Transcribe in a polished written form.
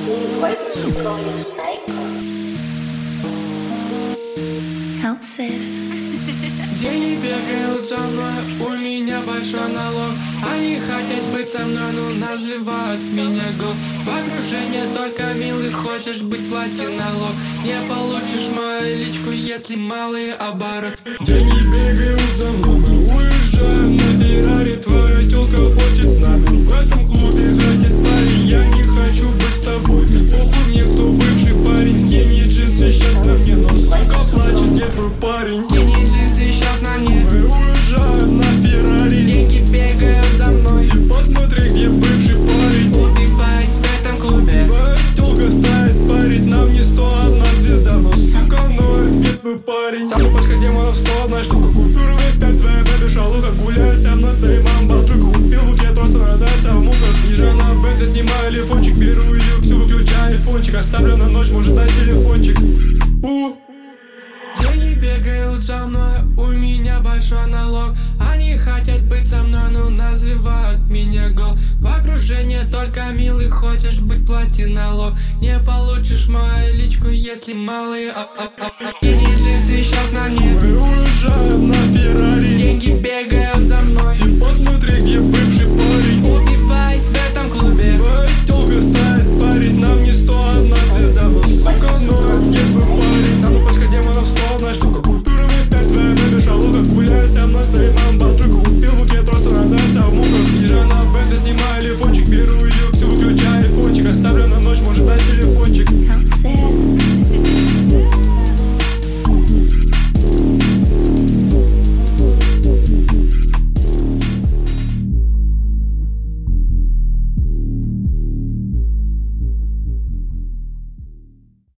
Деньги бегают за мной, у меня большой налог. Они хотят быть со мной, но называют меня гол. В окружении только милых, хочешь быть, плати налог. Не получишь мою личку, если малый оборот. Деньги бегают за мной, мы уезжаем на Феррари. Твоя тёлка хочет с нами в этом клубе хотят парень. Я не хочу быть с тобой, похуй мне, кто бывший парень. Скини джинсы сейчас на мне, но сука плачет, где твой парень? Скини джинсы сейчас на мне, мы уезжаем на Феррари. деньги бегают за мной. И посмотри, где бывший парень. Убиваюсь в этом клубе. Твоя тёлка ставит парить, нам не 101 звезда, но сука ноет, где твой парень? Самая пачка демонов 101 штука, купюры в 5, твоя бэби шалуха. Гуляет со мной, ты мамба, трюк купил, лук, я просто надаться в муках. Езжай на бензе, снимаю телефончик, беру ее, всю выключаю айфончик. Оставлю на ночь, может дать телефончик. Деньги бегают за мной, у меня большой налог. Они хотят быть со мной, но называют меня гол. В окружении только милый, хочешь быть, плати налог. Не получишь мою личку, если малый. Деньги джинсы сейчас на мне, мы уезжаем на